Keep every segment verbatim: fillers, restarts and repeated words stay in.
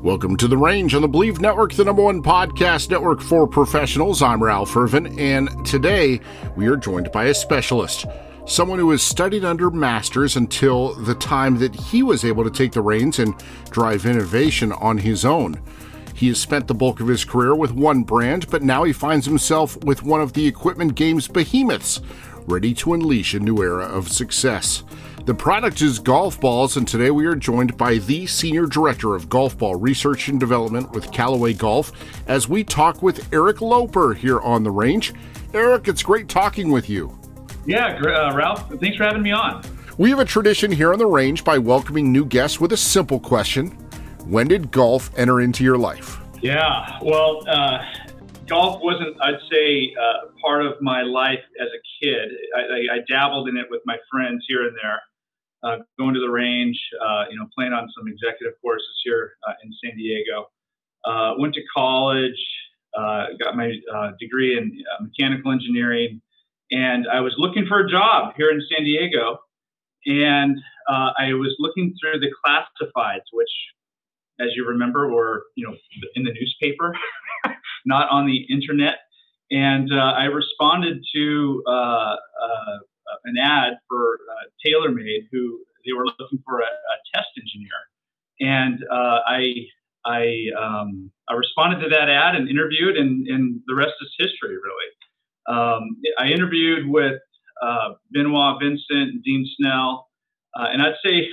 Welcome to The Range on the Believe Network, the number one podcast network for professionals. I'm Ralph Irvin, and today we are joined by a specialist, someone who has studied under masters until the time that he was able to take the reins and drive innovation on his own. He has spent the bulk of his career with one brand, but now he finds himself with one of the equipment game's behemoths, ready to unleash a new era of success. The product is golf balls, and today we are joined by the Senior Director of Golf Ball Research and Development with Callaway Golf as we talk with Eric Loper here on The Range. Eric, it's great talking with you. Yeah, uh, Ralph, thanks for having me on. We have a tradition here on The Range by welcoming new guests with a simple question. When did golf enter into your life? Yeah, well, uh, golf wasn't, I'd say, uh, part of my life as a kid. I, I, I dabbled in it with my friends here and there. Uh, going to the range, uh, you know, playing on some executive courses here uh, in San Diego. Uh, went to college, uh, got my uh, degree in uh, mechanical engineering, and I was looking for a job here in San Diego. And uh, I was looking through the classifieds, which, as you remember, were, you know, in the newspaper, not on the internet. And uh, I responded to uh, uh, an ad for uh, TaylorMade, who they were looking for a, a test engineer, and uh, I I um, I responded to that ad and interviewed, and, and the rest is history, really. Um, I interviewed with uh, Benoit Vincent and Dean Snell, uh, and I'd say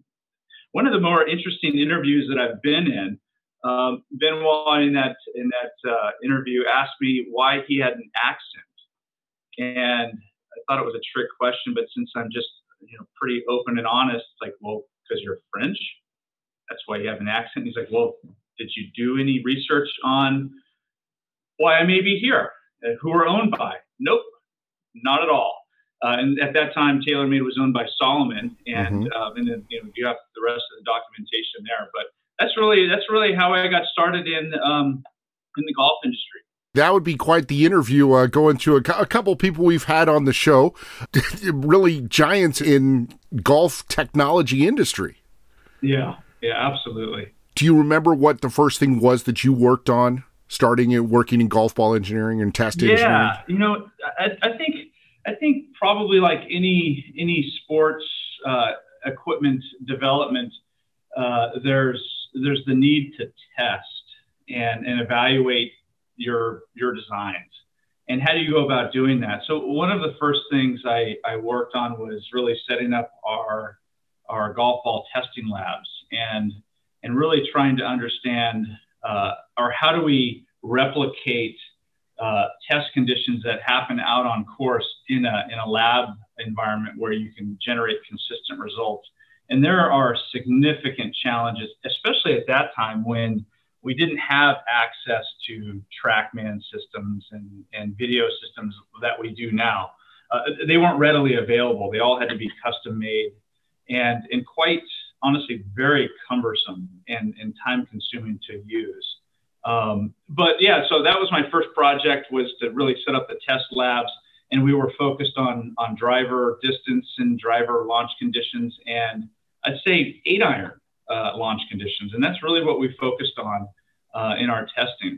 one of the more interesting interviews that I've been in. Um, Benoit in that in that uh, interview asked me why he had an accent, and I thought it was a trick question, but since I'm just, you know, pretty open and honest, it's like, well, because you're French, that's why you have an accent. He's like, well, did you do any research on why I may be here? Uh, who are owned by? Nope, not at all. Uh, and at that time, TaylorMade was owned by Salomon, and mm-hmm. uh, and then you know you have the rest of the documentation there. But that's really that's really how I got started in um, in the golf industry. That would be quite the interview, uh, going to a, a couple people we've had on the show, really giants in golf technology industry. Yeah, yeah, absolutely. Do you remember what the first thing was that you worked on, starting in working in golf ball engineering and test yeah, engineering? Yeah, you know, I, I think I think probably like any any sports uh, equipment development, uh, there's there's the need to test and and evaluate your your designs, and how do you go about doing that? So one of the first things I, I worked on was really setting up our our golf ball testing labs, and and really trying to understand uh, or how do we replicate uh, test conditions that happen out on course in a in a lab environment where you can generate consistent results. And there are significant challenges, especially at that time when we didn't have access to TrackMan systems and, and video systems that we do now. Uh, they weren't readily available. They all had to be custom made and, and quite honestly, very cumbersome and, and time consuming to use. Um, but yeah, so that was my first project, was to really set up the test labs, and we were focused on, on driver distance and driver launch conditions, and I'd say eight iron. Uh, launch conditions, and that's really what we focused on uh, in our testing.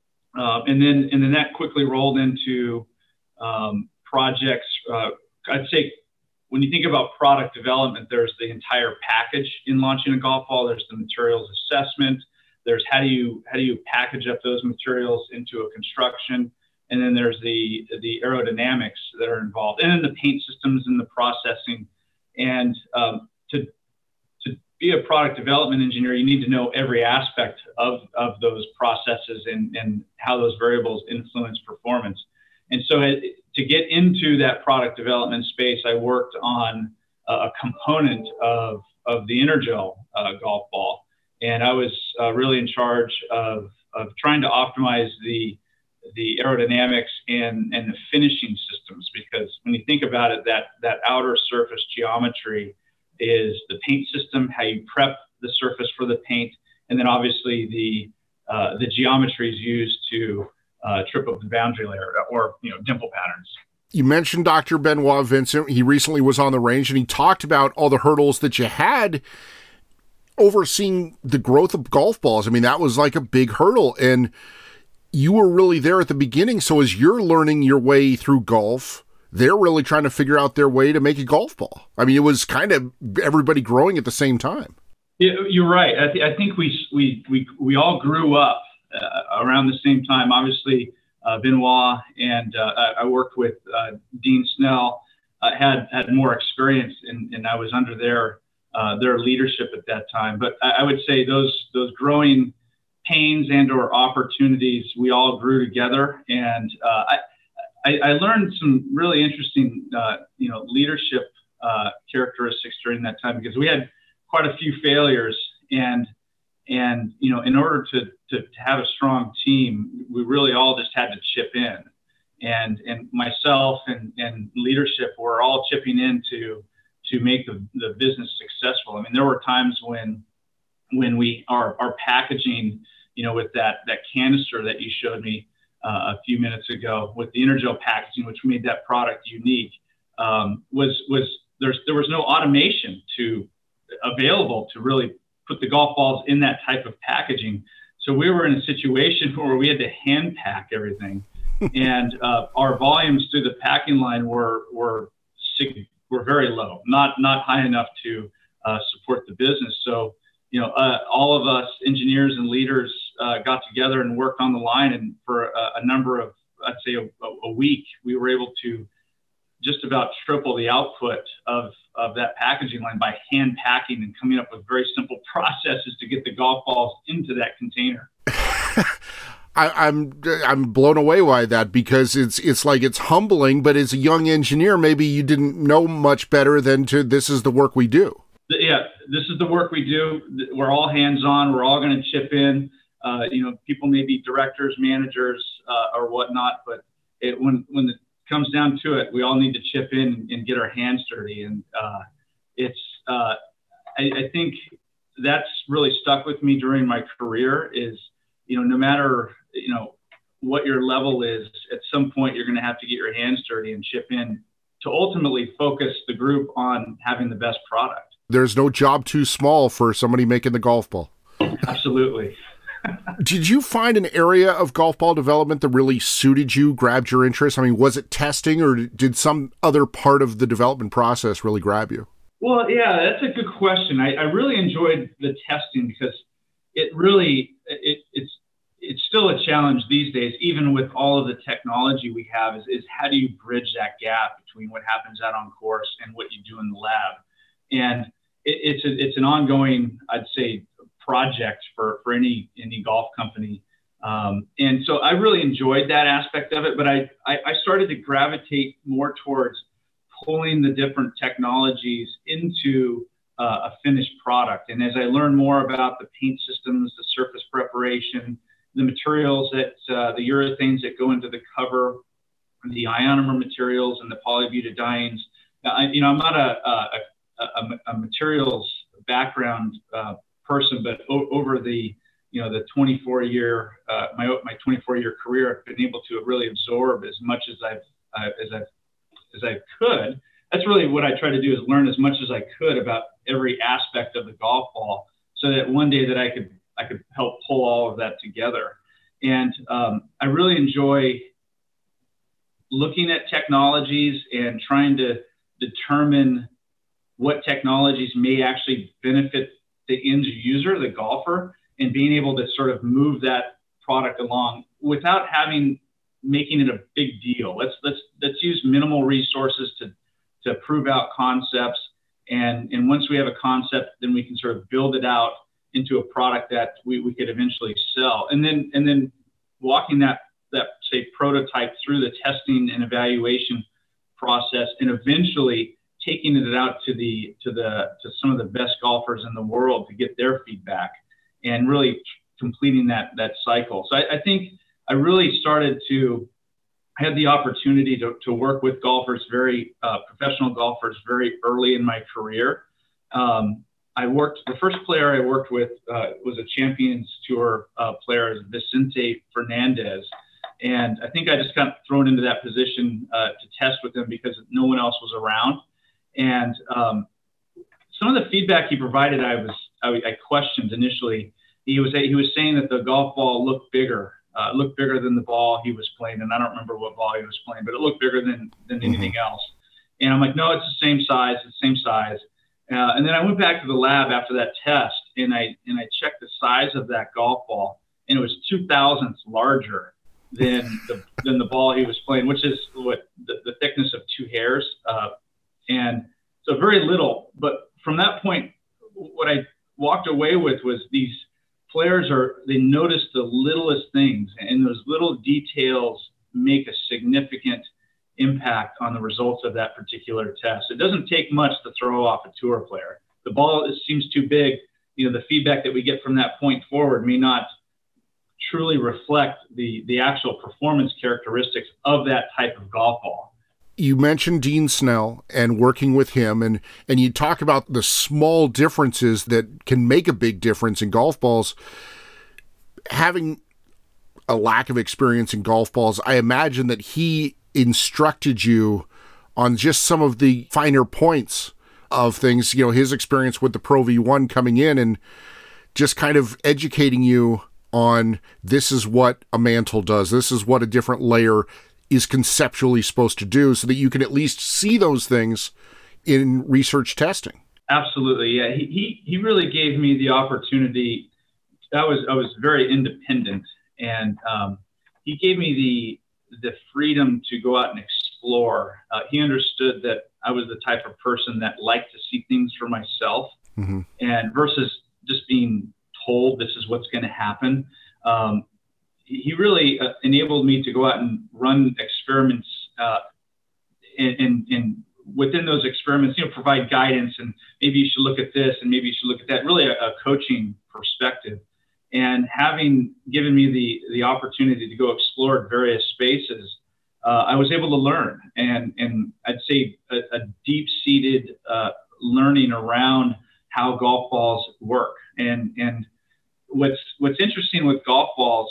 Uh, and then, and then that quickly rolled into um, projects. Uh, I'd say when you think about product development, there's the entire package in launching a golf ball. There's the materials assessment. There's how do you how do you package up those materials into a construction, and then there's the the aerodynamics that are involved, and then the paint systems and the processing. And um, to be a product development engineer, you need to know every aspect of, of those processes and, and how those variables influence performance. And so it, to get into that product development space, I worked on a component of, of the Energel uh, golf ball. And I was uh, really in charge of, of trying to optimize the, the aerodynamics and, and the finishing systems, because when you think about it, that, that outer surface geometry is the paint system, how you prep the surface for the paint, and then obviously the uh, the geometry is used to uh, trip up the boundary layer or you know dimple patterns. You mentioned Doctor Benoit Vincent. He recently was on the range, and he talked about all the hurdles that you had overseeing the growth of golf balls. I mean, that was like a big hurdle, and you were really there at the beginning. So as you're learning your way through golf, they're really trying to figure out their way to make a golf ball. I mean, it was kind of everybody growing at the same time. Yeah, you're right. I, th- I think we, we, we, we all grew up uh, around the same time. Obviously, uh, Benoit and uh, I, I worked with uh, Dean Snell, uh, had, had more experience, and, and I was under their, uh, their leadership at that time. But I, I would say those, those growing pains and or opportunities, we all grew together. And uh, I, I, I learned some really interesting, uh, you know, leadership uh, characteristics during that time, because we had quite a few failures, and and you know, in order to, to to have a strong team, we really all just had to chip in, and and myself and and leadership were all chipping in to to make the, the business successful. I mean, there were times when when we our our packaging, you know, with that that canister that you showed me uh, a few minutes ago, with the Energel packaging, which made that product unique, um, was was there's there was no automation to available to really put the golf balls in that type of packaging. So we were in a situation where we had to hand pack everything, and uh, our volumes through the packing line were were were very low, not not high enough to uh, support the business. So you know, uh, all of us engineers and leaders uh, got together and worked on the line, and for a, a number of, I'd say, a, a week, we were able to just about triple the output of, of that packaging line by hand packing and coming up with very simple processes to get the golf balls into that container. I, I'm I'm blown away by that, because it's it's like it's humbling, but as a young engineer, maybe you didn't know much better than to this is the work we do. Yeah, this is the work we do. We're all hands-on. We're all going to chip in. Uh, you know, people may be directors, managers, uh, or whatnot, but it, when when the comes down to it, we all need to chip in and get our hands dirty. And uh, it's, uh, I, I think that's really stuck with me during my career is, you know, no matter, you know, what your level is, at some point you're going to have to get your hands dirty and chip in to ultimately focus the group on having the best product. There's no job too small for somebody making the golf ball. Absolutely. Did you find an area of golf ball development that really suited you, grabbed your interest? I mean, was it testing, or did some other part of the development process really grab you? Well, yeah, that's a good question. I, I really enjoyed the testing, because it really, it, it's it's still a challenge these days, even with all of the technology we have, is, is how do you bridge that gap between what happens out on course and what you do in the lab? And it, it's, a, it's an ongoing, I'd say, project for, for any any golf company. Um, and so I really enjoyed that aspect of it, but I, I, I started to gravitate more towards pulling the different technologies into uh, a finished product. And as I learned more about the paint systems, the surface preparation, the materials that, uh, the urethanes that go into the cover, the ionomer materials and the polybutadienes, I, you know, I'm not a, a, a, a materials background uh, person, but o- over the, you know, the twenty-four year, uh, my, my twenty-four year career, I've been able to really absorb as much as I've, uh, as I've, as I could. That's really what I try to do, is learn as much as I could about every aspect of the golf ball, so that one day that I could, I could help pull all of that together. And um, I really enjoy looking at technologies and trying to determine what technologies may actually benefit the end user, the golfer, and being able to sort of move that product along without having, making it a big deal. Let's, let's, let's use minimal resources to, to prove out concepts. And, and once we have a concept, then we can sort of build it out into a product that we, we could eventually sell. And then, and then walking that, that say prototype through the testing and evaluation process, and eventually taking it out to the to the to some of the best golfers in the world to get their feedback, and really completing that that cycle. So I, I think I really started to I had the opportunity to, to work with golfers, very uh, professional golfers, very early in my career. Um, I worked the first player I worked with uh, was a Champions Tour uh, player, Vicente Fernandez. And I think I just got thrown into that position uh, to test with him because no one else was around. And um, some of the feedback he provided, I was I, I questioned initially. He was he was saying that the golf ball looked bigger, uh, looked bigger than the ball he was playing, and I don't remember what ball he was playing, but it looked bigger than than mm-hmm. anything else. And I'm like, no, it's the same size, it's the same size. Uh, and then I went back to the lab after that test, and I and I checked the size of that golf ball, and it was two thousandths larger than the than the ball he was playing, which is what the, the thickness of two hairs, uh, and so very little. But from that point, what I walked away with was these players are, they notice the littlest things, and those little details make a significant impact on the results of that particular test. It doesn't take much to throw off a tour player. The ball is, seems too big. You know, the feedback that we get from that point forward may not truly reflect the, the actual performance characteristics of that type of golf ball. You mentioned Dean Snell and working with him, and, and you talk about the small differences that can make a big difference in golf balls. Having a lack of experience in golf balls, I imagine that he instructed you on just some of the finer points of things, you know, his experience with the Pro V one coming in and just kind of educating you on this is what a mantle does, this is what a different layer is conceptually supposed to do, so that you can at least see those things in research testing. Absolutely, yeah. He he, he really gave me the opportunity. I was I was very independent, and um, he gave me the the freedom to go out and explore. Uh, he understood that I was the type of person that liked to see things for myself, mm-hmm. and versus just being told this is what's going to happen. Um, he really uh, enabled me to go out and run experiments, uh, and, and, and within those experiments, you know, provide guidance, and maybe you should look at this and maybe you should look at that, really a, a coaching perspective. And having given me the, the opportunity to go explore various spaces, uh, I was able to learn, and, and I'd say a, a deep-seated uh, learning around how golf balls work. And, and what's, what's interesting with golf balls,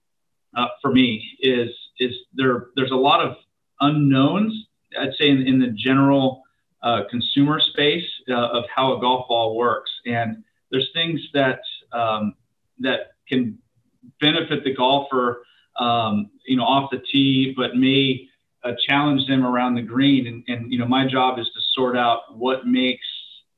Uh, for me is is there there's a lot of unknowns, I'd say, in, in the general uh, consumer space uh, of how a golf ball works, and there's things that um, that can benefit the golfer, um, you know, off the tee, but may uh, challenge them around the green. And, and you know, my job is to sort out what makes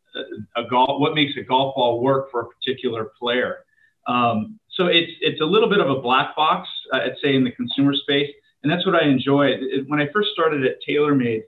a, a golf what makes a golf ball work for a particular player. Um, so it's it's a little bit of a black box, uh, I'd say, in the consumer space, and that's what I enjoy. It, when I first started at TaylorMade,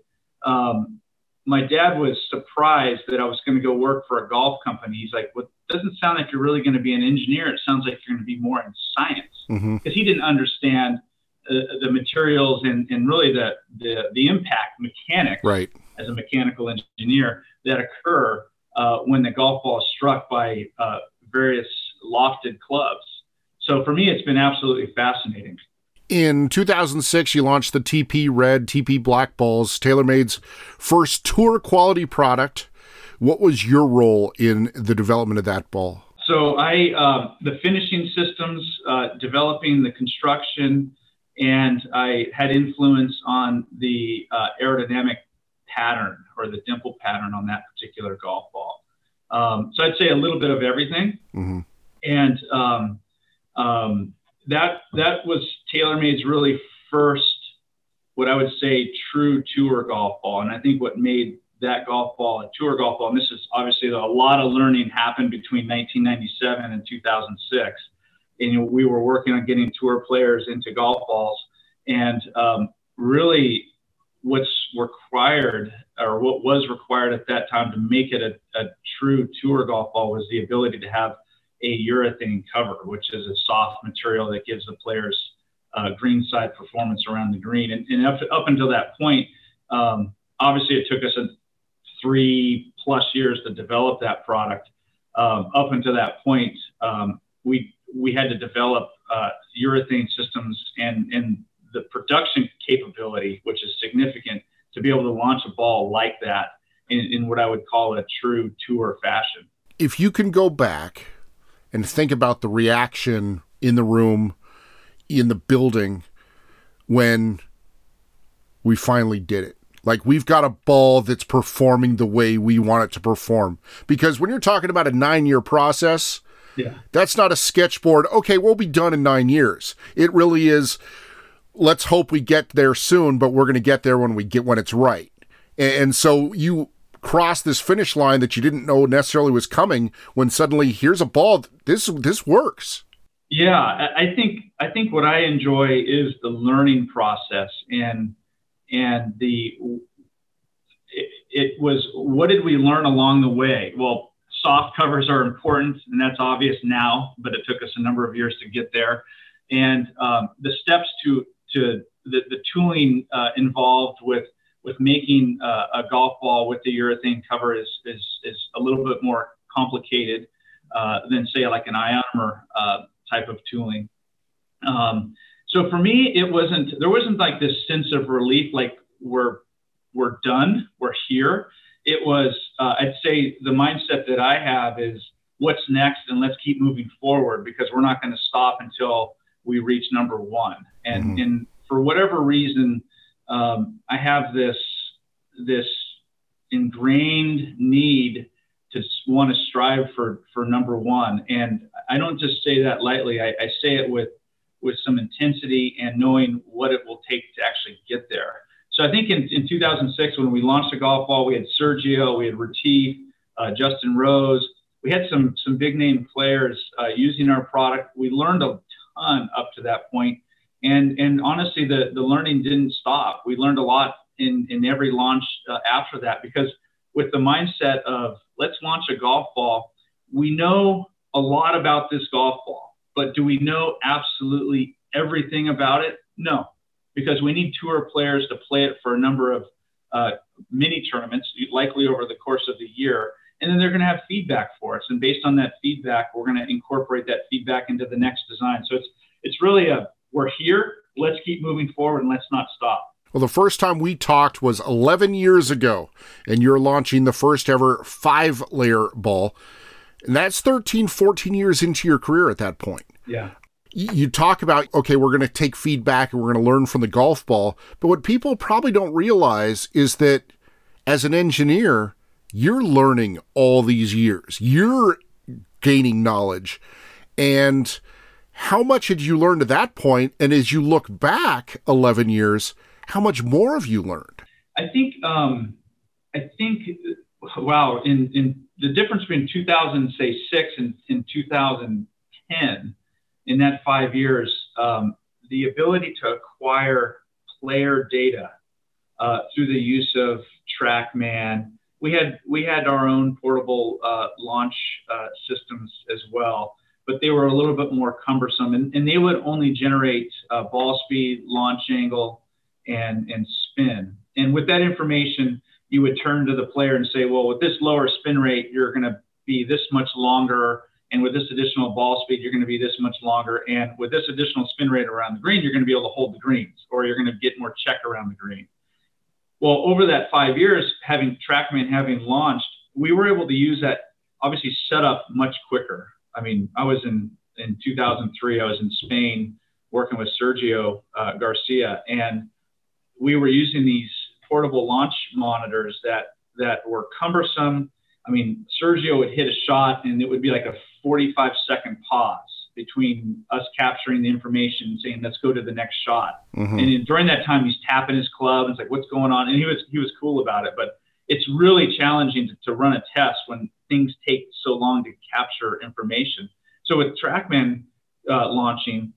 um, my dad was surprised that I was going to go work for a golf company. He's like, "Well, it doesn't sound like you're really going to be an engineer. It sounds like you're going to be more in science," because mm-hmm. he didn't understand uh, the materials and, and really the, the the impact mechanics, right, as a mechanical engineer, that occur uh, when the golf ball is struck by uh, various lofted clubs. So for me, it's been absolutely fascinating. In two thousand six, you launched the T P Red, T P Black balls, TaylorMade's first tour quality product. What was your role in the development of that ball? So I, uh, the finishing systems, uh, developing the construction, and I had influence on the uh, aerodynamic pattern, or the dimple pattern, on that particular golf ball. Um, so I'd say a little bit of everything. Mm-hmm. And um, um, that that was TaylorMade's really first, what I would say, true tour golf ball. And I think what made that golf ball a tour golf ball, and this is obviously a lot of learning happened between nineteen ninety-seven and two thousand six. And you know, we were working on getting tour players into golf balls. And um, really what's required, or what was required at that time to make it a, a true tour golf ball, was the ability to have a urethane cover, which is a soft material that gives the players uh, greenside performance around the green. And, and up, up until that point, um, obviously it took us a three plus years to develop that product. Um, up until that point, um, we we had to develop uh, urethane systems and, and the production capability, which is significant, to be able to launch a ball like that in, in what I would call a true tour fashion. If you can go back and think about the reaction in the room, in the building, when we finally did it, Like, we've got a ball that's performing the way we want it to perform. Because when you're talking about a nine-year process, yeah, that's not a sketchboard. Okay, we'll be done in nine years. It really is, let's hope we get there soon, but we're going to get there when we get when it's right. And, and so you cross this finish line that you didn't know necessarily was coming when suddenly here's a ball. This this works. Yeah, I think I think what I enjoy is the learning process, and and the it, it was what did we learn along the way? Well, soft covers are important, and that's obvious now, but it took us a number of years to get there. And um, the steps to to the, the tooling uh, involved with with making uh, a golf ball with the urethane cover is is is a little bit more complicated uh, than, say, like an ionomer uh, type of tooling. Um, so for me, it wasn't, there wasn't like this sense of relief, like we're, we're done, we're here. It was, uh, I'd say the mindset that I have is what's next, and let's keep moving forward, because we're not going to stop until we reach number one. And, mm-hmm. and for whatever reason, um, I have this, this ingrained need to want to strive for, for number one. And I don't just say that lightly. I, I say it with, with some intensity and knowing what it will take to actually get there. So I think in, in two thousand six, when we launched the golf ball, we had Sergio, we had Retief, uh, Justin Rose. We had some, some big name players uh, using our product. We learned a ton up to that point. And, and honestly, the, the learning didn't stop. We learned a lot in, in every launch uh, after that, because with the mindset of let's launch a golf ball, we know a lot about this golf ball, but do we know absolutely everything about it? No, because we need tour players to play it for a number of uh, mini tournaments, likely over the course of the year. And then they're going to have feedback for us. And based on that feedback, we're going to incorporate that feedback into the next design. So it's, it's really a, we're here, let's keep moving forward and let's not stop. Well, the first time we talked was eleven years ago, and you're launching the first ever five-layer ball. And that's thirteen, fourteen years into your career at that point. Yeah. You talk about, okay, we're going to take feedback and we're going to learn from the golf ball. But what people probably don't realize is that as an engineer, you're learning all these years. You're gaining knowledge. And how much had you learned at that point? And as you look back eleven years, how much more have you learned? I think, um, I think, wow, in, in the difference between two thousand, say, six and in two thousand ten, in that five years, um, the ability to acquire player data uh, through the use of TrackMan. We had we had our own portable uh, launch uh, systems as well, but they were a little bit more cumbersome, and, and they would only generate uh, ball speed, launch angle, and, and spin. And with that information, you would turn to the player and say, well, with this lower spin rate, you're going to be this much longer. And with this additional ball speed, you're going to be this much longer. And with this additional spin rate around the green, you're going to be able to hold the greens, or you're going to get more check around the green. Well, over that five years, having TrackMan having launched, we were able to use that, obviously set up much quicker. I mean, I was in, in two thousand three, I was in Spain working with Sergio uh, Garcia, and we were using these portable launch monitors that, that were cumbersome. I mean, Sergio would hit a shot and it would be like a forty-five second pause between us capturing the information and saying, let's go to the next shot. Mm-hmm. And in, during that time, he's tapping his club and it's like, what's going on? And he was, he was cool about it, but it's really challenging to, to run a test when things take so long to capture information. So with TrackMan uh, launching,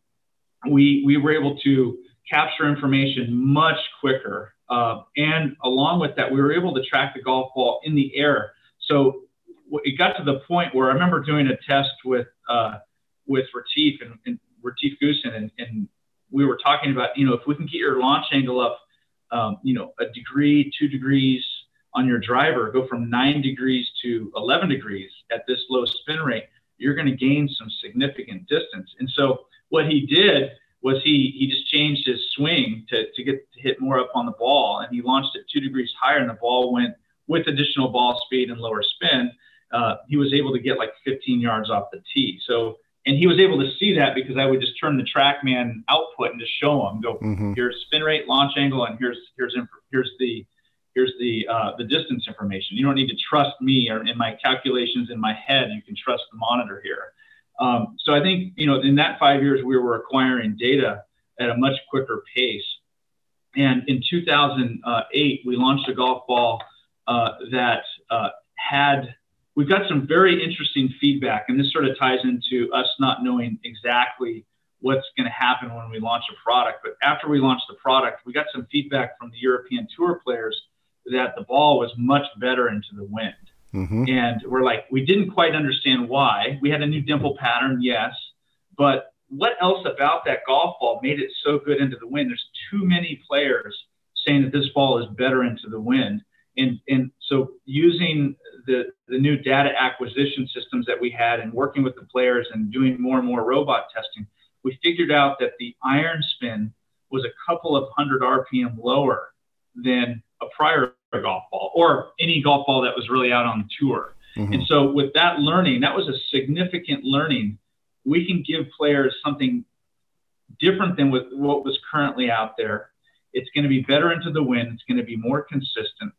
we, we were able to capture information much quicker. Uh, and along with that, we were able to track the golf ball in the air. So it got to the point where I remember doing a test with uh, with Retief and, and Retief Goosen, and, and we were talking about, you know, if we can get your launch angle up, um, you know, a degree, two degrees on your driver, go from nine degrees to eleven degrees at this low spin rate, you're going to gain some significant distance. And so what he did was he he just changed his swing to, to get to hit more up on the ball, and he launched it two degrees higher, and the ball went with additional ball speed and lower spin. Uh, he was able to get like fifteen yards off the tee. So, and he was able to see that because I would just turn the TrackMan output and just show him, go, mm-hmm. here's spin rate, launch angle, and here's here's here's the here's the uh, the distance information. You don't need to trust me or in my calculations in my head. You can trust the monitor here. Um, so I think, you know, in that five years, we were acquiring data at a much quicker pace. And in two thousand eight, we launched a golf ball uh, that uh, had, we've got some very interesting feedback. And this sort of ties into us not knowing exactly what's going to happen when we launch a product. But after we launched the product, we got some feedback from the European Tour players that the ball was much better into the wind. Mm-hmm. And we're like, we didn't quite understand why. We had a new dimple pattern, yes, but what else about that golf ball made it so good into the wind? There's too many players saying that this ball is better into the wind. And and so using the, the new data acquisition systems that we had and working with the players and doing more and more robot testing, we figured out that the iron spin was a couple of hundred R P M lower than a prior golf ball or any golf ball that was really out on tour. Mm-hmm. And so with that learning, that was a significant learning. We can give players something different than with what was currently out there. It's going to be better into the wind. It's going to be more consistent.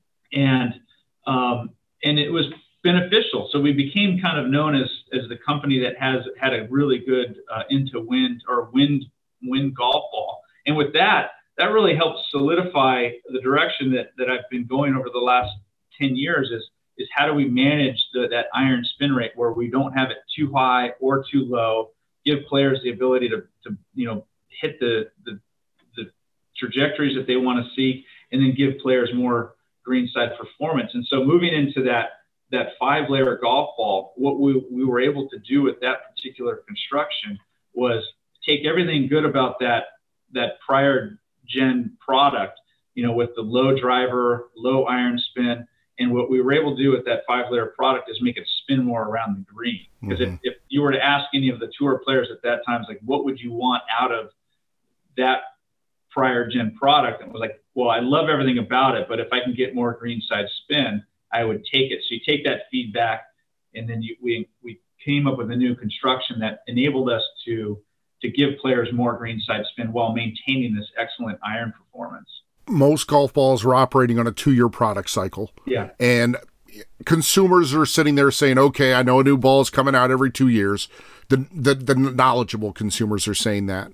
And, um, and it was beneficial. So we became kind of known as, as the company that has had a really good uh, into wind or wind, wind golf ball. And with that, that really helped solidify the direction that, that I've been going over the last ten years is, is how do we manage the, that iron spin rate where we don't have it too high or too low, give players the ability to, to you know, hit the, the, the trajectories that they want to see, and then give players more greenside performance. And so moving into that, that five layer golf ball, what we, we were able to do with that particular construction was take everything good about that, that prior gen product, you know, with the low driver, low iron spin. And what we were able to do with that five layer product is make it spin more around the green. Because mm-hmm. if, if you were to ask any of the tour players at that time, it's like, what would you want out of that prior gen product? And it was like, well, I love everything about it, but if I can get more greenside spin, I would take it. So you take that feedback, and then you, we, we came up with a new construction that enabled us to to give players more greenside spin while maintaining this excellent iron performance. Most golf balls are operating on a two-year product cycle. Yeah. And consumers are sitting there saying, okay, I know a new ball is coming out every two years. The, the, the knowledgeable consumers are saying that.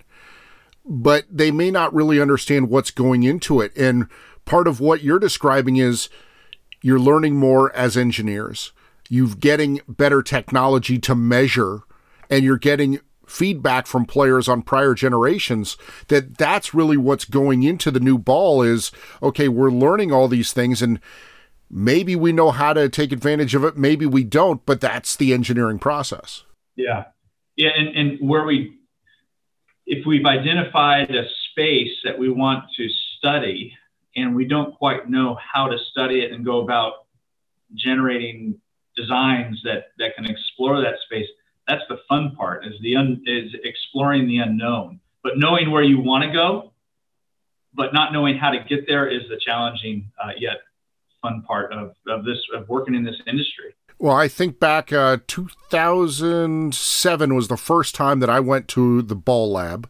But they may not really understand what's going into it. And part of what you're describing is you're learning more as engineers. You're getting better technology to measure, and you're getting feedback from players on prior generations that that's really what's going into the new ball is, okay, we're learning all these things, and maybe we know how to take advantage of it, maybe we don't, but that's the engineering process. Yeah. Yeah. And, and where we, if we've identified a space that we want to study and we don't quite know how to study it and go about generating designs that, that can explore that space, that's the fun part, is the un, is exploring the unknown. But knowing where you want to go, but not knowing how to get there is the challenging uh, yet fun part of, of this of working in this industry. Well, I think back uh, two thousand seven was the first time that I went to the ball lab.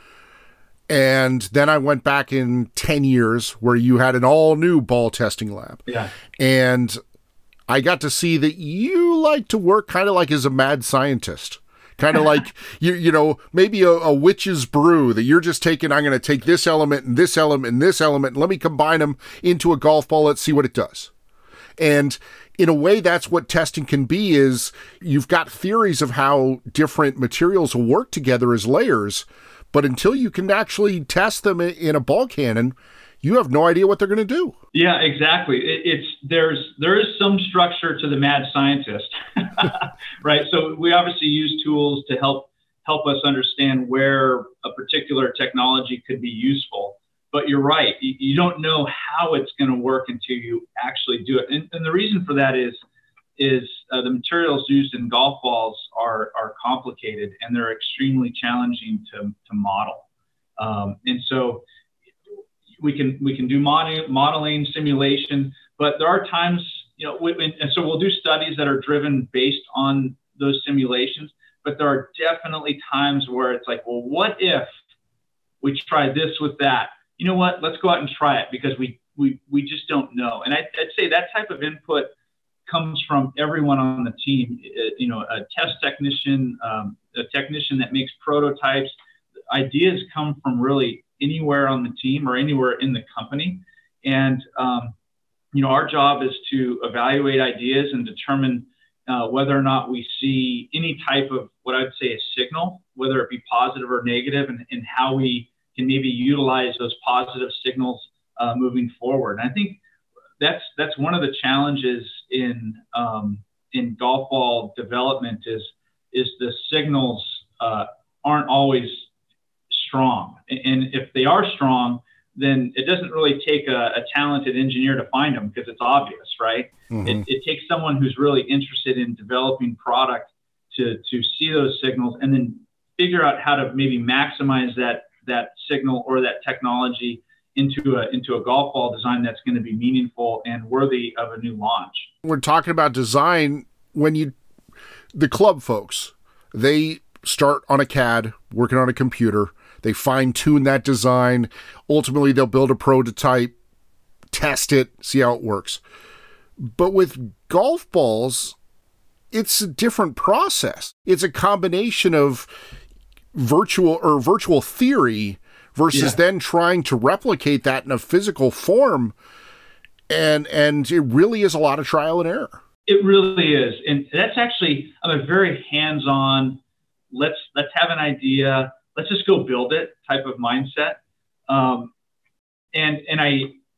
And then I went back in ten years where you had an all new ball testing lab. Yeah. And I got to see that you like to work kind of like as a mad scientist, kind of like, you you know, maybe a, a witch's brew that you're just taking, I'm going to take this element and this element and this element, and let me combine them into a golf ball. Let's see what it does. And in a way, that's what testing can be, is you've got theories of how different materials will work together as layers, but until you can actually test them in a ball cannon, you have no idea what they're going to do. Yeah, exactly. It, it's there's there is some structure to the mad scientist, right? So we obviously use tools to help help us understand where a particular technology could be useful. But you're right. You, you don't know how it's going to work until you actually do it. And, and the reason for that is is uh, the materials used in golf balls are are complicated, and they're extremely challenging to to model. Um, and so we can we can do mod- modeling, simulation, but there are times, you know, we, and so we'll do studies that are driven based on those simulations. But there are definitely times where it's like, well, what if we try this with that? You know what? Let's go out and try it, because we we we just don't know. And I, I'd say that type of input comes from everyone on the team. You know, a test technician, um, a technician that makes prototypes. Ideas come from really anywhere on the team or anywhere in the company. And, um, you know, our job is to evaluate ideas and determine uh, whether or not we see any type of what I'd say a signal, whether it be positive or negative, and, and how we can maybe utilize those positive signals uh, moving forward. And I think that's that's one of the challenges in um, in golf ball development is is the signals uh, aren't always strong. And if they are strong, then it doesn't really take a, a talented engineer to find them because it's obvious, right? Mm-hmm. It, it takes someone who's really interested in developing product to to see those signals and then figure out how to maybe maximize that that signal or that technology into a into a golf ball design that's going to be meaningful and worthy of a new launch. We're talking about design. When you, the club folks, they start on a C A D, working on a computer. They fine-tune that design. Ultimately, they'll build a prototype, test it, see how it works. But with golf balls, it's a different process. It's a combination of virtual or virtual theory versus yeah. then trying to replicate that in a physical form. And and it really is a lot of trial and error. It really is. And that's actually, I'm a very hands-on, let's let's have an idea, let's just go build it type of mindset. Um, and and I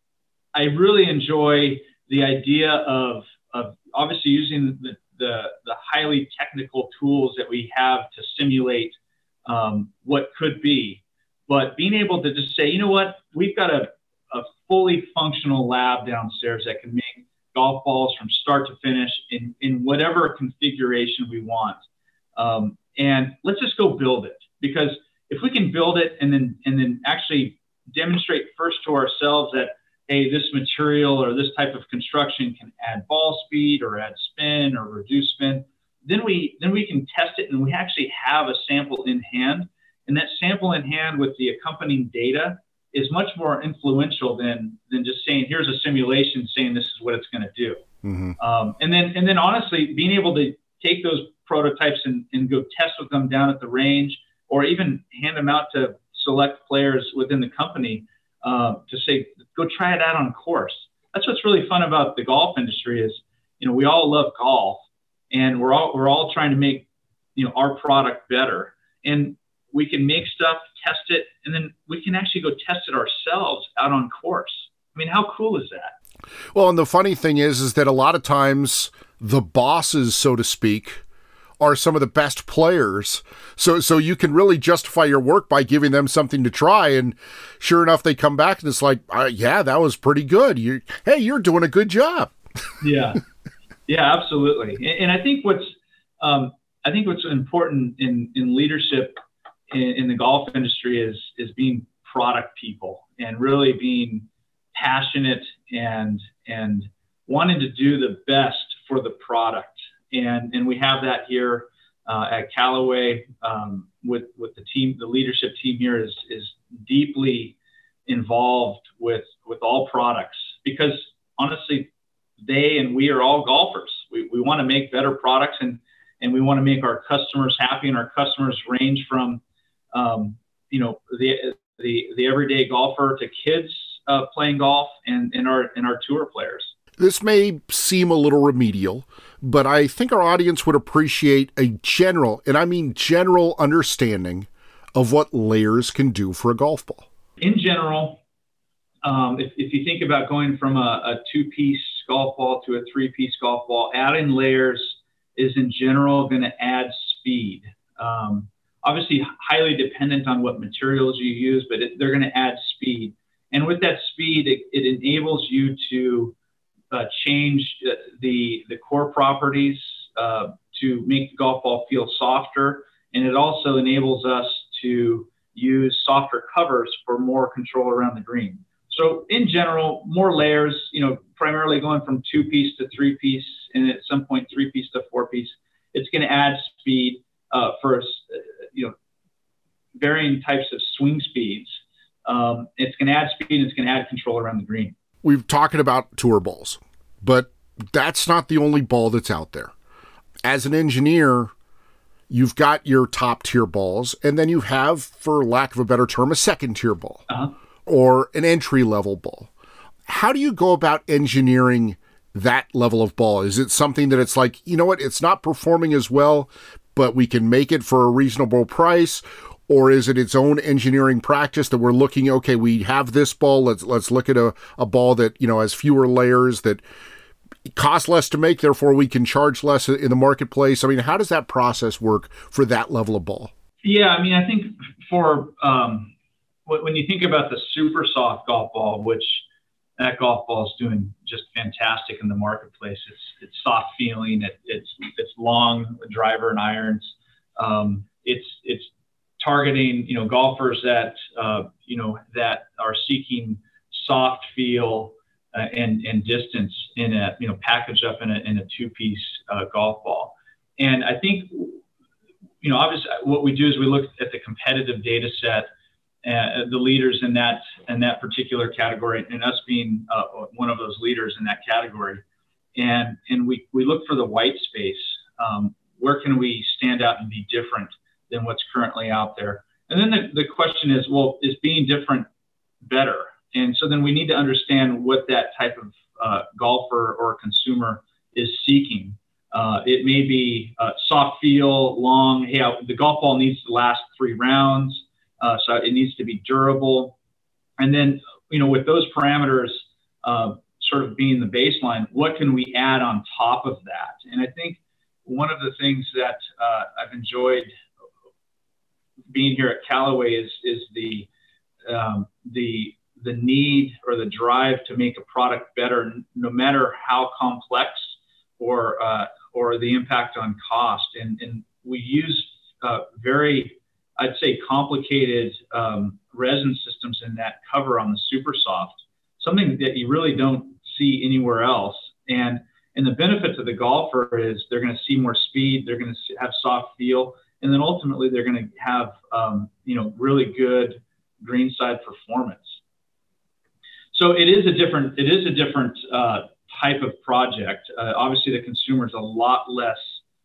I really enjoy the idea of of obviously using the the, the highly technical tools that we have to simulate um, what could be, but being able to just say, you know what, we've got a, a fully functional lab downstairs that can make golf balls from start to finish in, in whatever configuration we want. Um, and let's just go build it, because if we can build it and then and then actually demonstrate first to ourselves that, hey, this material or this type of construction can add ball speed or add spin or reduce spin, then we then we can test it and we actually have a sample in hand. And that sample in hand with the accompanying data is much more influential than than just saying, here's a simulation saying this is what it's going to do. Mm-hmm. Um, and then and then honestly, being able to take those prototypes and, and go test with them down at the range, or even hand them out to select players within the company uh, to say, go try it out on course. That's what's really fun about the golf industry is, you know, we all love golf and we're all, we're all trying to make, you know, our product better. And we can make stuff, test it, and then we can actually go test it ourselves out on course. I mean, how cool is that? Well, and the funny thing is, is that a lot of times the bosses, so to speak, are some of the best players. So so you can really justify your work by giving them something to try. And sure enough, they come back and it's like, uh, yeah, that was pretty good. You, hey, you're doing a good job. Yeah. Yeah, absolutely. And, and I think what's, um, I think what's important in, in leadership in, in the golf industry is, is being product people and really being passionate and, and wanting to do the best for the product. And and we have that here uh, at Callaway um, with with the team. The leadership team here is is deeply involved with with all products, because honestly, they and we are all golfers. We we want to make better products, and and we want to make our customers happy. And our customers range from um, you know the the the everyday golfer to kids uh, playing golf, and and our and our tour players. This may seem a little remedial, but I think our audience would appreciate a general, and I mean general, understanding of what layers can do for a golf ball. In general, um, if, if you think about going from a, a two-piece golf ball to a three-piece golf ball, adding layers is in general going to add speed. Um, obviously, highly dependent on what materials you use, but it, they're going to add speed. And with that speed, it, it enables you to Uh, change the the core properties uh, to make the golf ball feel softer, and it also enables us to use softer covers for more control around the green. So in general, more layers, you know, primarily going from two piece to three piece, and at some point three piece to four piece. It's going to add speed uh, for uh, you know varying types of swing speeds. Um, it's going to add speed, and it's going to add control around the green. we've talking about tour balls, but that's not the only ball that's out there. As an engineer, you've got your top tier balls, and then you have, for lack of a better term, a second tier ball uh-huh. or an entry level ball. How do you go about engineering that level of ball? Is it something that it's like, you know what, it's not performing as well, but we can make it for a reasonable price? Or is it its own engineering practice that we're looking, okay, we have this ball, let's let's look at a, a ball that, you know, has fewer layers, that costs less to make, therefore we can charge less in the marketplace? I mean, how does that process work for that level of ball? Yeah, I mean, I think for, um, when you think about the super soft golf ball, which that golf ball is doing just fantastic in the marketplace. It's it's soft feeling. It, it's it's long driver and irons. Um, it's it's targeting you know golfers that uh, you know that are seeking soft feel uh, and and distance in a you know packaged up in a in a two piece uh, golf ball. And I think you know obviously what we do is we look at the competitive data set. Uh, the leaders in that in that particular category, and us being uh, one of those leaders in that category, and and we we look for the white space. Um, where can we stand out and be different than what's currently out there? And then the, the question is, well, is being different better? And so then we need to understand what that type of uh, golfer or consumer is seeking. Uh, it may be uh, soft feel, long. Hey, the golf ball needs to last three rounds. Uh, so it needs to be durable. And then, you know, with those parameters uh, sort of being the baseline, what can we add on top of that? And I think one of the things that uh, I've enjoyed being here at Callaway is is the um, the the need or the drive to make a product better, no matter how complex or uh, or the impact on cost. And and we use uh, very I'd say complicated um, resin systems in that cover on the Super Soft, something that you really don't see anywhere else. And and the benefit to the golfer is they're going to see more speed, they're going to have soft feel, and then ultimately they're going to have um, you know really good greenside performance. So it is a different it is a different uh, type of project. Uh, obviously, the consumer is a lot less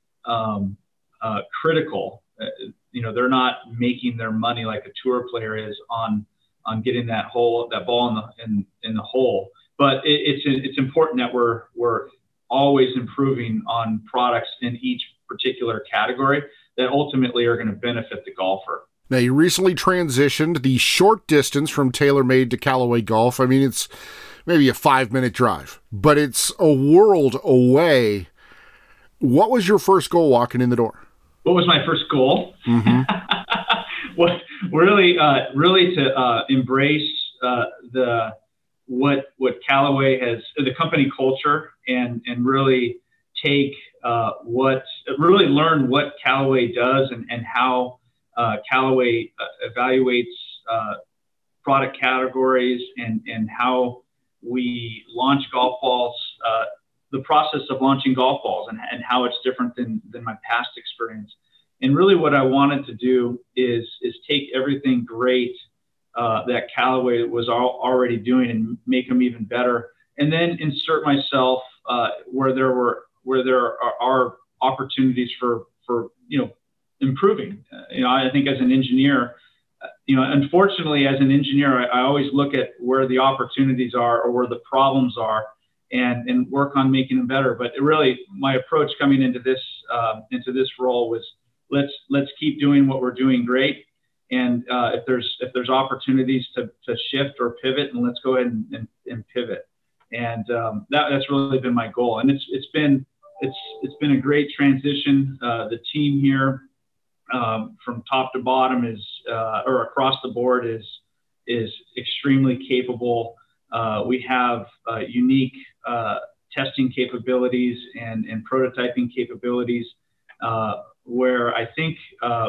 um, uh, critical. Uh, you know, they're not making their money like a tour player is on on getting that hole, that ball in the in, in the hole. But it, it's it's important that we're we're always improving on products in each particular category that ultimately are going to benefit the golfer. Now, you recently transitioned the short distance from TaylorMade to Callaway Golf. I mean, it's maybe a five-minute drive, but it's a world away. What was your first goal walking in the door? What was my first goal? Mm-hmm. What really, uh, really to uh, embrace uh, the what what Callaway has, the company culture, and and really take uh, what really learn what Callaway does and and how uh, Callaway uh, evaluates uh, product categories and and how we launch golf balls. Uh, the process of launching golf balls and, and how it's different than, than my past experience. And really what I wanted to do is, is take everything great uh, that Callaway was all, already doing and make them even better. And then insert myself uh, where there were, where there are, are opportunities for, for, you know, improving. Uh, you know, I think as an engineer, uh, you know, unfortunately as an engineer, I, I always look at where the opportunities are or where the problems are, and and work on making them better. But it really, my approach coming into this uh, into this role was let's let's keep doing what we're doing great, and uh, if there's if there's opportunities to to shift or pivot, and let's go ahead and, and, and pivot. And um, that that's really been my goal. And it's it's been it's it's been a great transition. Uh, the team here, um, from top to bottom, is uh, or across the board is is extremely capable. Uh, we have uh, unique uh, testing capabilities and, and prototyping capabilities uh, where I think uh,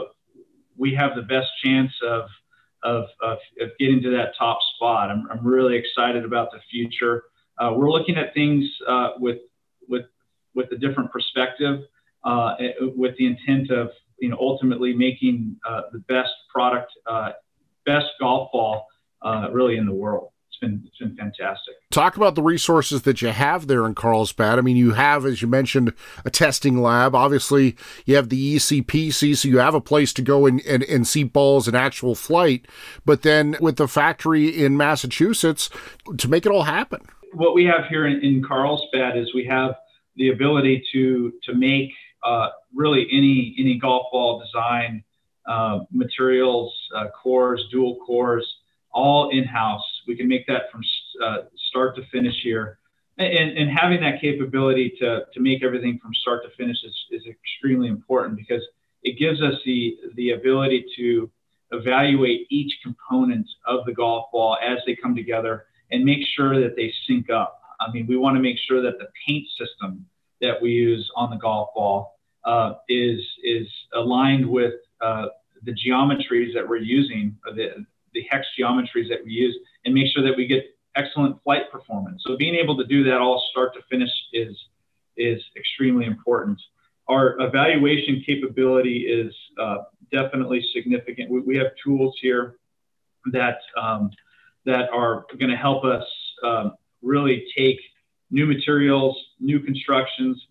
we have the best chance of, of, of, of getting to that top spot. I'm, I'm really excited about the future. Uh, we're looking at things uh, with, with, with a different perspective, uh, with the intent of you know, ultimately making uh, the best product, uh, best golf ball uh, really in the world. been it's been fantastic. Talk about the resources that you have there in Carlsbad. I mean, you have, as you mentioned, a testing lab. Obviously, you have the E C P C, so you have a place to go and, and, and see balls in actual flight. But then with the factory in Massachusetts, to make it all happen. What we have here in, in Carlsbad is we have the ability to to make uh, really any any golf ball design, uh, materials, uh, cores, dual cores, all in-house. We can make that from uh, start to finish here. And, and having that capability to, to make everything from start to finish is, is extremely important, because it gives us the, the ability to evaluate each component of the golf ball as they come together and make sure that they sync up. I mean, we want to make sure that the paint system that we use on the golf ball uh, is, is aligned with uh, the geometries that we're using, or the, the hex geometries that we use, and make sure that we get excellent flight performance. So being able to do that all start to finish is, is extremely important. Our evaluation capability is uh, definitely significant. We, we have tools here that, um, that are going to help us um, really take new materials, new constructions,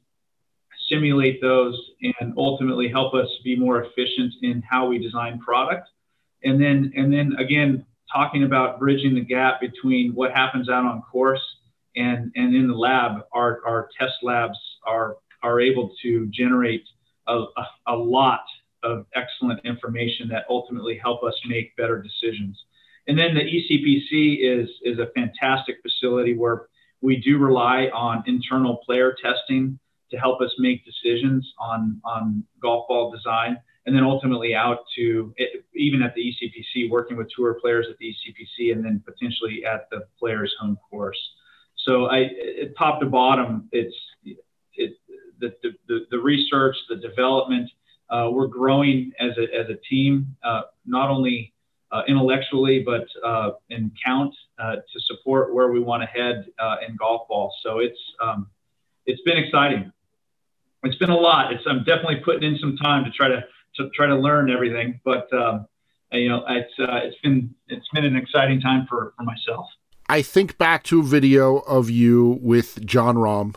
simulate those, and ultimately help us be more efficient in how we design product. And then, and then again, talking about bridging the gap between what happens out on course and, and in the lab, our, our test labs are, are able to generate a, a, a lot of excellent information that ultimately help us make better decisions. And then the E C P C is, is a fantastic facility where we do rely on internal player testing to help us make decisions on, on golf ball design. And then ultimately out to it, even at the E C P C, working with tour players at the E C P C, and then potentially at the player's home course. So I, it, top to bottom, it's it, the, the, the research, the development, uh, we're growing as a, as a team, uh, not only uh, intellectually, but uh, in count uh, to support where we want to head uh, in golf ball. So it's, um, it's been exciting. It's been a lot. It's, I'm definitely putting in some time to try to to try to learn everything, but um, you know, it's uh, it's been it's been an exciting time for, for myself. I think back to a video of you with Jon Rahm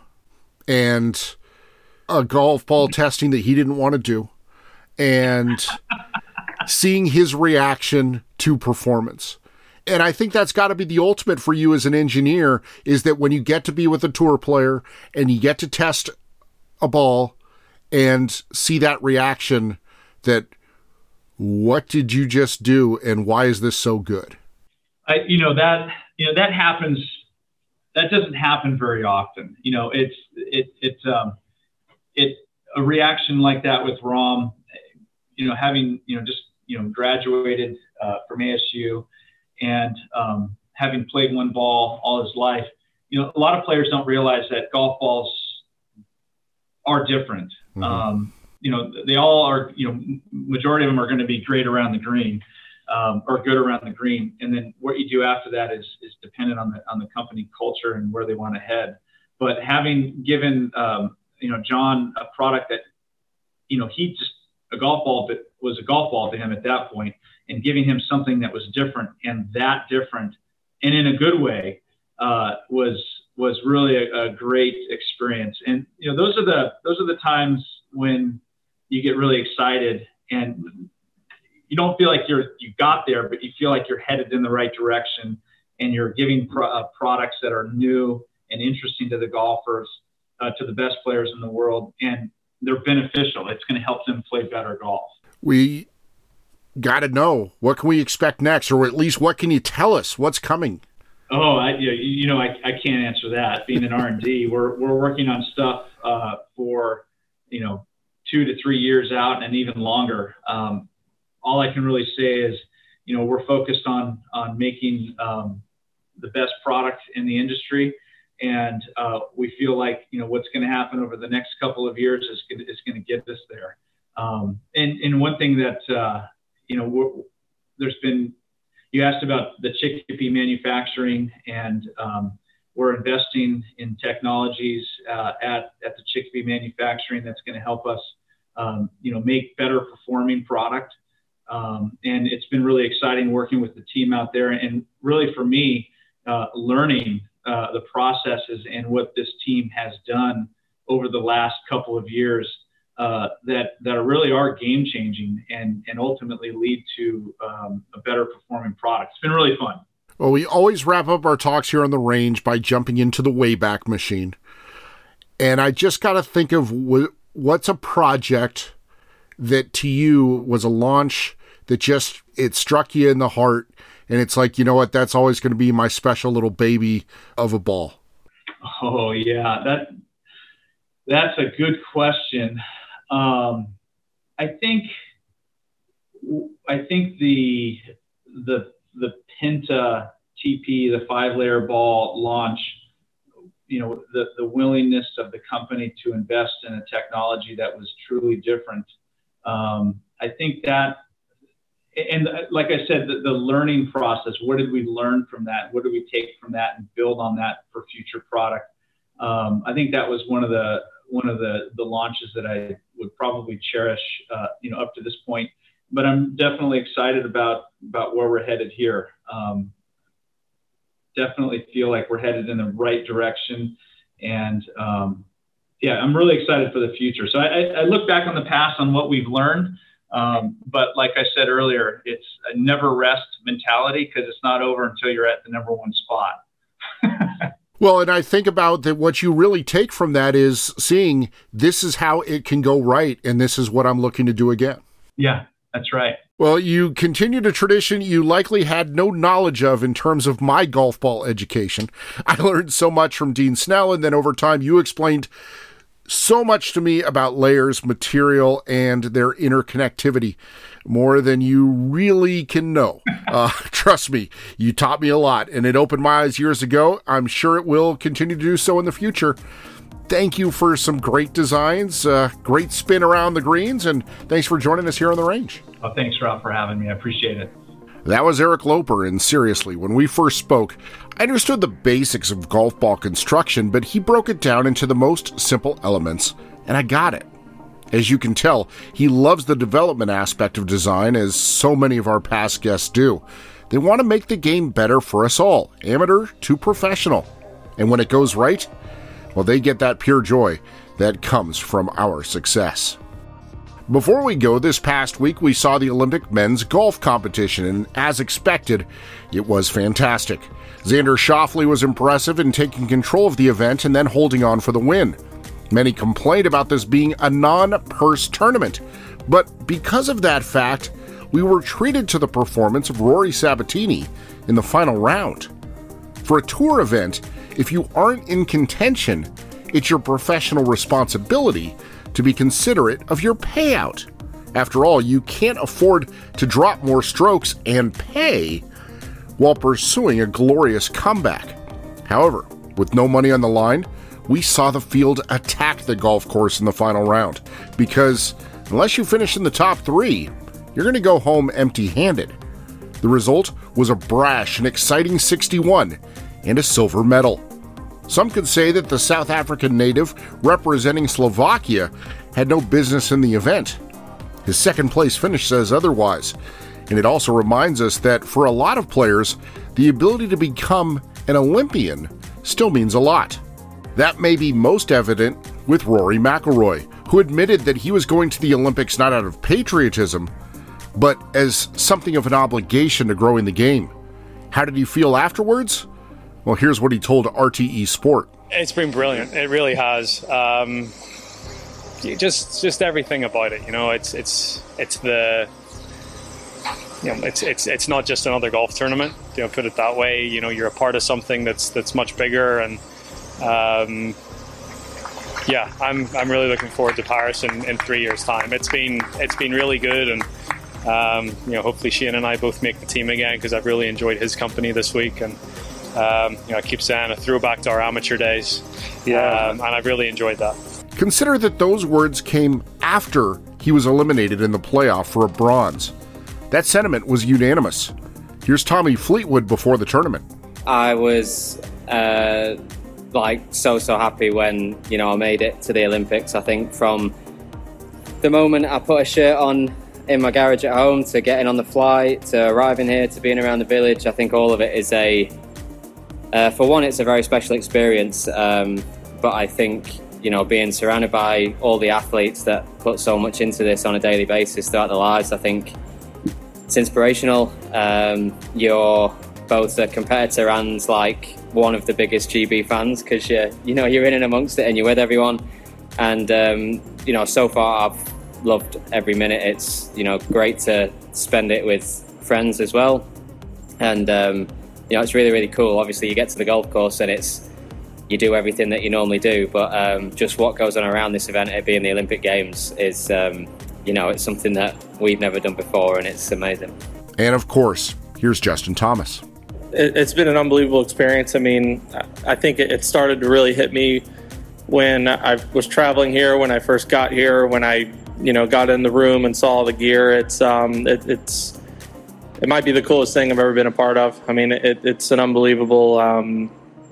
and a golf ball testing that he didn't want to do, and seeing his reaction to performance. And I think that's got to be the ultimate for you as an engineer, is that when you get to be with a tour player and you get to test a ball and see that reaction, that what did you just do and why is this so good? I, you know, that, you know, that happens, that doesn't happen very often. You know, it's, it, it's, um, it, a reaction like that with Rahm, you know, having, you know, just, you know, graduated uh, from A S U and um, having played one ball all his life, you know, a lot of players don't realize that golf balls are different. Mm-hmm. Um, you know, they all are, you know, majority of them are going to be great around the green, um, or good around the green. And then what you do after that is, is dependent on the, on the company culture and where they want to head. But having given, um, you know, John a product that, you know, he just, a golf ball but was a golf ball to him at that point, and giving him something that was different and that different and in a good way, uh, was, was really a, a great experience. And, you know, those are the, those are the times when you get really excited and you don't feel like you're, you got there, but you feel like you're headed in the right direction and you're giving pro- uh, products that are new and interesting to the golfers, uh, to the best players in the world. And they're beneficial. It's going to help them play better golf. We got to know, what can we expect next? Or at least what can you tell us? What's coming? Oh, I, you know, I, I can't answer that. Being in R and D, we're, we're working on stuff uh, for, you know, two to three years out and even longer. Um, all I can really say is, you know, we're focused on, on making um, the best product in the industry. And uh, we feel like, you know, what's going to happen over the next couple of years is going to, is going to get us there. Um, and, and one thing that, uh, you know, we're, there's been, you asked about the Chicopee manufacturing, and um, we're investing in technologies uh, at, at the Chicopee manufacturing that's going to help us, um, you know, make better performing product. Um, and it's been really exciting working with the team out there. And really for me, uh, learning uh, the processes and what this team has done over the last couple of years uh, that that really are game changing and and ultimately lead to um, a better performing product. It's been really fun. Well, we always wrap up our talks here on the range by jumping into the Wayback Machine. And I just got to think of w- what's a project that to you was a launch that just, it struck you in the heart. And it's like, you know what, that's always going to be my special little baby of a ball. Oh, yeah, that that's a good question. Um, I think, I think the, the, the Penta T P, the five layer ball launch, you know, the, the willingness of the company to invest in a technology that was truly different. Um, I think that, and like I said, the, the learning process, what did we learn from that? What do we take from that and build on that for future product? Um, I think that was one of the, one of the, the launches that I would probably cherish, uh, you know, up to this point. But I'm definitely excited about, about where we're headed here. Um, definitely feel like we're headed in the right direction. And um, yeah, I'm really excited for the future. So I, I look back on the past on what we've learned. Um, but like I said earlier, it's a never rest mentality because it's not over until you're at the number one spot. Well, and I think about that what you really take from that is seeing this is how it can go right, and this is what I'm looking to do again. Yeah, that's right. Well, you continued a tradition you likely had no knowledge of in terms of my golf ball education. I learned so much from Dean Snell, and then over time you explained so much to me about layers, material, and their interconnectivity, more than you really can know. Uh, trust me, you taught me a lot, and it opened my eyes years ago. I'm sure it will continue to do so in the future. Thank you for some great designs, uh, great spin around the greens, and thanks for joining us here on the range. Oh, thanks, Ralph, for having me. I appreciate it. That was Eric Loper, and seriously, when we first spoke, I understood the basics of golf ball construction, but he broke it down into the most simple elements, and I got it. As you can tell, he loves the development aspect of design, as so many of our past guests do. They want to make the game better for us all, amateur to professional. And when it goes right, well, they get that pure joy that comes from our success. Before we go, this past week we saw the Olympic men's golf competition, and as expected, it was fantastic. Xander Schauffele was impressive in taking control of the event and then holding on for the win. Many complained about this being a non-purse tournament, but because of that fact, we were treated to the performance of Rory Sabatini in the final round. For a tour event, if you aren't in contention, it's your professional responsibility to be considerate of your payout. After all, you can't afford to drop more strokes and pay while pursuing a glorious comeback. However, with no money on the line, we saw the field attack the golf course in the final round, because unless you finish in the top three, you're going to go home empty-handed. The result was a brash and exciting sixty-one and a silver medal. Some could say that the South African native representing Slovakia had no business in the event. His second place finish says otherwise, and it also reminds us that for a lot of players, the ability to become an Olympian still means a lot. That may be most evident with Rory McIlroy, who admitted that he was going to the Olympics not out of patriotism, but as something of an obligation to growing the game. How did he feel afterwards? Well, here's what he told R T E Sport. It's been brilliant. It really has. Um, just, just everything about it. You know, it's, it's, it's the, you know, it's, it's, it's not just another golf tournament. You know, put it that way. You know, you're a part of something that's, that's much bigger. And um, yeah, I'm, I'm really looking forward to Paris in, in three years' time. It's been, it's been really good, and um, you know, hopefully Shane and I both make the team again, because I've really enjoyed his company this week. And Um, you know, I keep saying a throwback to our amateur days, yeah, um, and I've really enjoyed that. Consider that those words came after he was eliminated in the playoff for a bronze. That sentiment was unanimous. Here's Tommy Fleetwood before the tournament. I was uh, like so, so happy when, you know, I made it to the Olympics. I think from the moment I put a shirt on in my garage at home to getting on the flight to arriving here to being around the village, I think all of it is a Uh, for one, it's a very special experience, um, but I think, you know, being surrounded by all the athletes that put so much into this on a daily basis throughout their lives, I think it's inspirational. Um, you're both a competitor and like one of the biggest G B fans, because you you know you're in and amongst it and you're with everyone. And um, you know, so far I've loved every minute. It's, you know, great to spend it with friends as well, and um, you know, it's really really cool. Obviously, you get to the golf course and it's you do everything that you normally do, but um, just what goes on around this event, it being the Olympic Games, is um, you know, it's something that we've never done before, and it's amazing. And of course, here's Justin Thomas. It's been an unbelievable experience. I mean, I think it started to really hit me when I was traveling here, when I first got here, when I, you know, got in the room and saw the gear. It's um, it, it's it might be the coolest thing I've ever been a part of. I mean, it, it's an unbelievable. Um,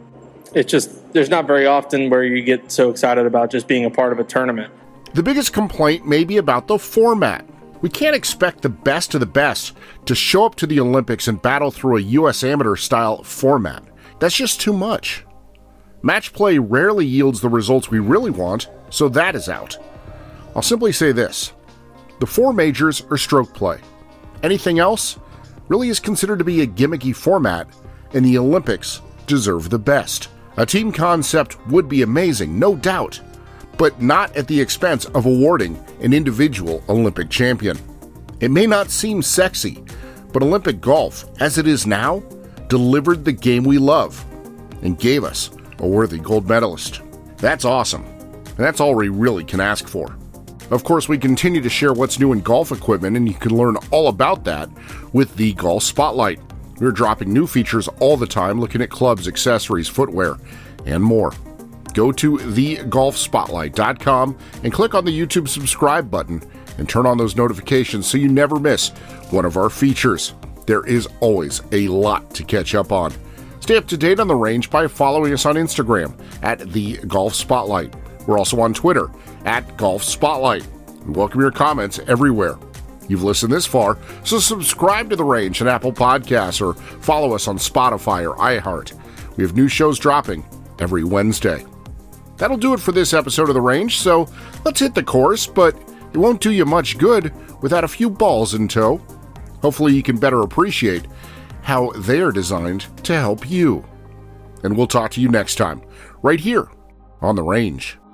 it's just, there's not very often where you get so excited about just being a part of a tournament. The biggest complaint may be about the format. We can't expect the best of the best to show up to the Olympics and battle through a U S Amateur-style format. That's just too much. Match play rarely yields the results we really want, so that is out. I'll simply say this. The four majors are stroke play. Anything else really is considered to be a gimmicky format, and the Olympics deserve the best. A team concept would be amazing, no doubt, but not at the expense of awarding an individual Olympic champion. It may not seem sexy, but Olympic golf, as it is now, delivered the game we love and gave us a worthy gold medalist. That's awesome, and that's all we really can ask for. Of course, we continue to share what's new in golf equipment, and you can learn all about that with the Golf Spotlight. We're dropping new features all the time, looking at clubs, accessories, footwear, and more. Go to the golf spotlight dot com and click on the YouTube subscribe button and turn on those notifications so you never miss one of our features. There is always a lot to catch up on. Stay up to date on the range by following us on Instagram at the Golf Spotlight. We're also on Twitter at Golf Spotlight. We welcome your comments everywhere. You've listened this far, so subscribe to The Range on Apple Podcasts or follow us on Spotify or iHeart. We have new shows dropping every Wednesday. That'll do it for this episode of The Range, so let's hit the course, but it won't do you much good without a few balls in tow. Hopefully you can better appreciate how they are designed to help you. And we'll talk to you next time, right here on The Range.